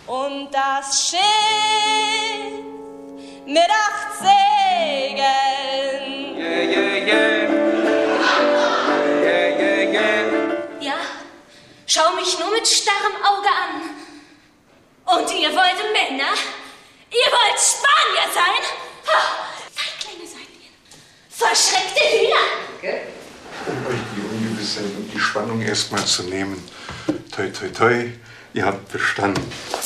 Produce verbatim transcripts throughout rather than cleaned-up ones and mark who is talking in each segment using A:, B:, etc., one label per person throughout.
A: und das Schiff mit acht Segeln.
B: Yeah, yeah, yeah. Yeah, yeah, yeah.
C: Ja, schau mich nur mit starrem Auge an. Und ihr wollt Männer? Ihr wollt Spanier sein? Feiglinge seid ihr. Verschreckte Hühner.
D: Okay. Um euch die Ungewissheit und die Spannung erstmal zu nehmen. Toi, toi, toi, ihr habt bestanden.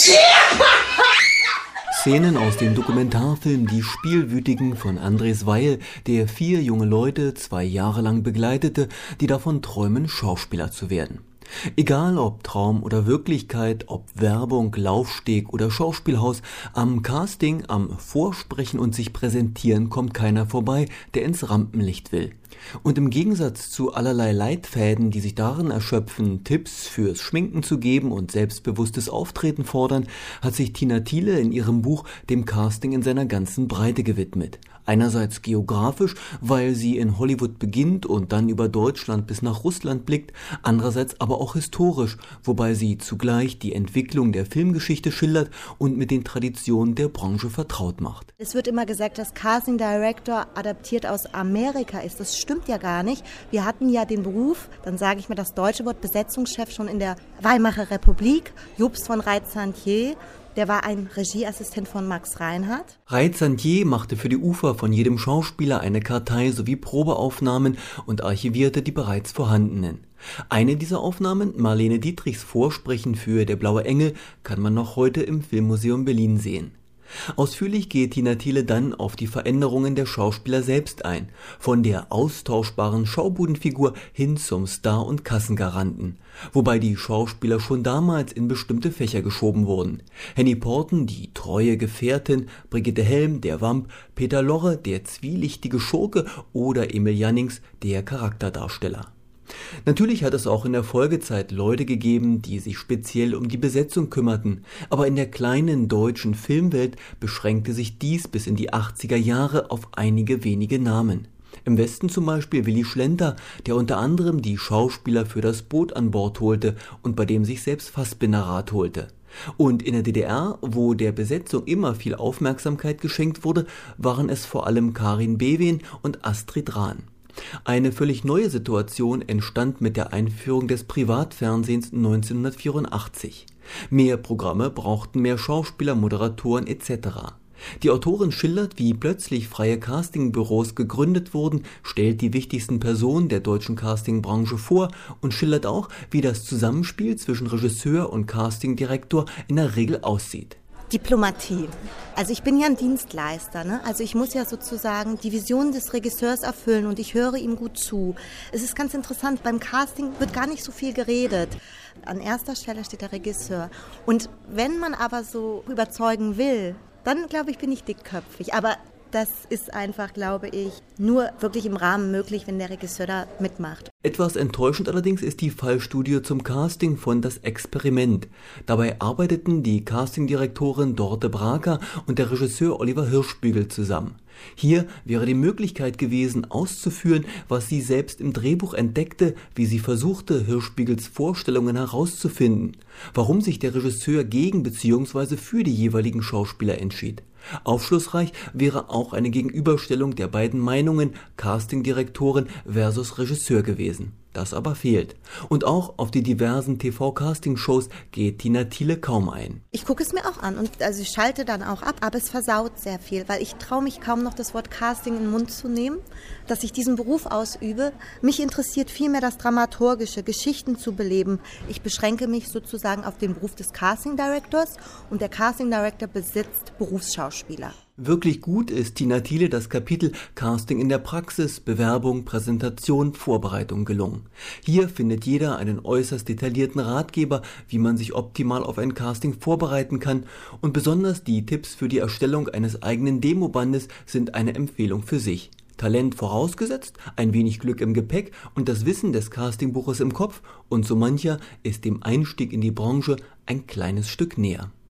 E: Szenen aus dem Dokumentarfilm Die Spielwütigen von Andres Weil, der vier junge Leute zwei Jahre lang begleitete, die davon träumen, Schauspieler zu werden. Egal ob Traum oder Wirklichkeit, ob Werbung, Laufsteg oder Schauspielhaus, am Casting, am Vorsprechen und sich präsentieren kommt keiner vorbei, der ins Rampenlicht will. Und im Gegensatz zu allerlei Leitfäden, die sich darin erschöpfen, Tipps fürs Schminken zu geben und selbstbewusstes Auftreten fordern, hat sich Tina Thiele in ihrem Buch dem Casting in seiner ganzen Breite gewidmet. Einerseits geografisch, weil sie in Hollywood beginnt und dann über Deutschland bis nach Russland blickt, andererseits aber auch historisch, wobei sie zugleich die Entwicklung der Filmgeschichte schildert und mit den Traditionen der Branche vertraut macht.
F: Es wird immer gesagt, dass Casting Director adaptiert aus Amerika ist. Das stimmt ja gar nicht. Wir hatten ja den Beruf, dann sage ich mal das deutsche Wort, Besetzungschef schon in der Weimarer Republik, Jobst von Reitsantier. Der war ein Regieassistent von Max Reinhardt.
E: Reitsantier machte für die Ufer von jedem Schauspieler eine Kartei sowie Probeaufnahmen und archivierte die bereits vorhandenen. Eine dieser Aufnahmen, Marlene Dietrichs Vorsprechen für Der blaue Engel, kann man noch heute im Filmmuseum Berlin sehen. Ausführlich geht Tina Thiele dann auf die Veränderungen der Schauspieler selbst ein, von der austauschbaren Schaubudenfigur hin zum Star- und Kassengaranten, wobei die Schauspieler schon damals in bestimmte Fächer geschoben wurden. Henny Porten, die treue Gefährtin, Brigitte Helm, der Vamp, Peter Lorre, der zwielichtige Schurke oder Emil Jannings, der Charakterdarsteller. Natürlich hat es auch in der Folgezeit Leute gegeben, die sich speziell um die Besetzung kümmerten, aber in der kleinen deutschen Filmwelt beschränkte sich dies bis in die achtziger Jahre auf einige wenige Namen. Im Westen zum Beispiel Willy Schlenter, der unter anderem die Schauspieler für Das Boot an Bord holte und bei dem sich selbst Fassbinder Rat holte. Und in der D D R, wo der Besetzung immer viel Aufmerksamkeit geschenkt wurde, waren es vor allem Karin Bewin und Astrid Rahn. Eine völlig neue Situation entstand mit der Einführung des Privatfernsehens neunzehnhundertvierundachtzig. Mehr Programme brauchten mehr Schauspieler, Moderatoren et cetera. Die Autorin schildert, wie plötzlich freie Castingbüros gegründet wurden, stellt die wichtigsten Personen der deutschen Castingbranche vor und schildert auch, wie das Zusammenspiel zwischen Regisseur und Castingdirektor in der Regel aussieht.
F: Diplomatie. Also ich bin ja ein Dienstleister, ne? Also ich muss ja sozusagen die Vision des Regisseurs erfüllen und ich höre ihm gut zu. Es ist ganz interessant, beim Casting wird gar nicht so viel geredet. An erster Stelle steht der Regisseur. Und wenn man aber so überzeugen will, dann glaube ich, bin ich dickköpfig. Aber das ist einfach, glaube ich, nur wirklich im Rahmen möglich, wenn der Regisseur da mitmacht.
E: Etwas enttäuschend allerdings ist die Fallstudie zum Casting von Das Experiment. Dabei arbeiteten die Castingdirektorin Dorte Braker und der Regisseur Oliver Hirschbügel zusammen. Hier wäre die Möglichkeit gewesen, auszuführen, was sie selbst im Drehbuch entdeckte, wie sie versuchte, Hirschbügels Vorstellungen herauszufinden, warum sich der Regisseur gegen bzw. für die jeweiligen Schauspieler entschied. Aufschlussreich wäre auch eine Gegenüberstellung der beiden Meinungen Castingdirektorin versus Regisseur gewesen. Das aber fehlt. Und auch auf die diversen T V-Casting-Shows geht Tina Thiele kaum ein.
F: Ich gucke es mir auch an und also ich schalte dann auch ab, aber es versaut sehr viel, weil ich traue mich kaum noch das Wort Casting in den Mund zu nehmen, dass ich diesen Beruf ausübe. Mich interessiert vielmehr das Dramaturgische, Geschichten zu beleben. Ich beschränke mich sozusagen auf den Beruf des Casting Directors und der Casting Director besitzt Berufsschauspieler.
E: Wirklich gut ist Tina Thiele das Kapitel Casting in der Praxis, Bewerbung, Präsentation, Vorbereitung gelungen. Hier findet jeder einen äußerst detaillierten Ratgeber, wie man sich optimal auf ein Casting vorbereiten kann, und besonders die Tipps für die Erstellung eines eigenen Demobandes sind eine Empfehlung für sich. Talent vorausgesetzt, ein wenig Glück im Gepäck und das Wissen des Castingbuches im Kopf, und so mancher ist dem Einstieg in die Branche ein kleines Stück näher.